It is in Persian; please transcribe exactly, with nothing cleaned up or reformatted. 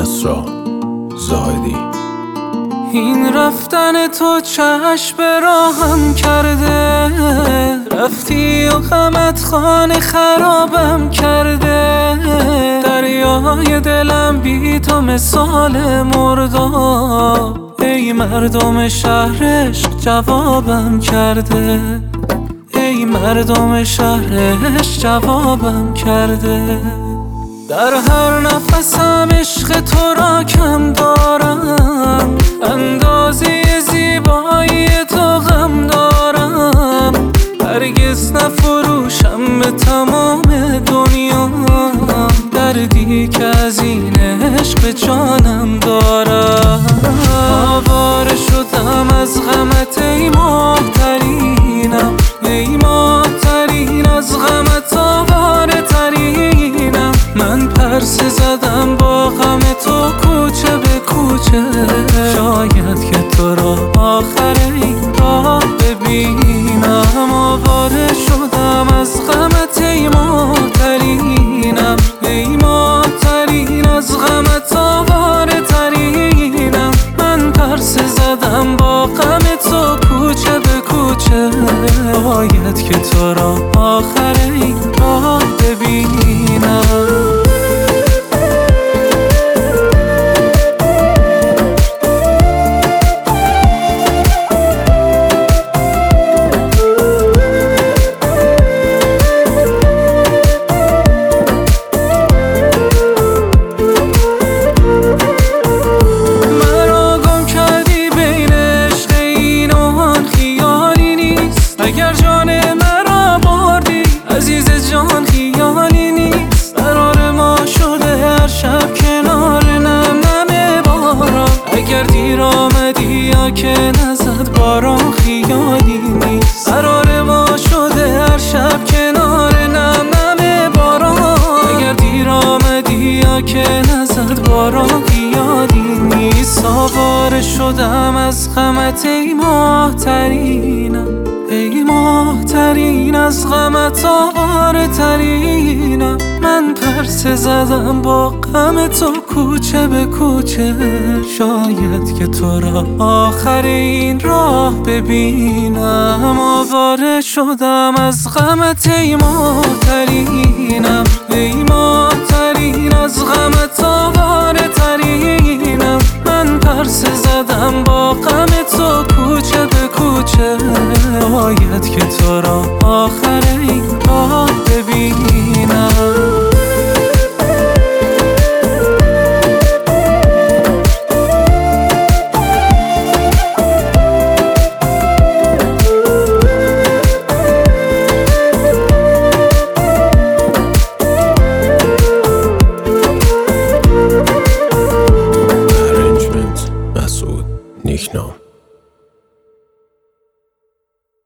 کسرا زاهدی. این رفتن تو چشم به راهم کرده، رفتی و غمت خانه خرابم کرده. دریای دلم بی تو مثال مرداب، ای مردم شهر عشق جوابم کرده. ای مردم شهر عشق جوابم کرده. در هر نفسم عشق تو را کم دارم، اندازه زیبایی تو غم دارم. هرگز نفروشم به تمام دنیا دردی که از این عشق به جانم دارم. آواره شدم از غمت ای ماه‌ترینم، ای ماه‌ترین از غمت آواره ترینم. من پرسه زدم با غم تو کوچه به کوچه، شاید که تو را آخر این راه ببینم. آواره شدم از غمت ای ماه‌ترینم، ای ماه‌ترین از غمت آواره ترینم. من پرسه زدم با غم تو کوچه به کوچه، باید که تو را آخر این راه ببینم. اگر جان مرا بردی عزیز جان خیالی نیست. قرار ما شده هر شب کنار نم نم باران. اگر دیر آمدی یا که نزد باران خیالی نیست. قرار ما شده هر شب کنار نم نم باران. اگر دیر آمدی یا که نزد باران خیالی نیست. آواره شدم از غمت ای ماه‌ترینم، ای ماه‌ترین از غمت آواره ترینم. من پرسه زدم با غم تو کوچه به کوچه، شاید که تو را آخر این راه ببینم. آواره شدم از غمت ای ماه‌ترینم، ای ماه‌ترین از غمت آواره ترینم. من پرسه زدم با غم تو کوچه به کوچه، باید که تو را آخر این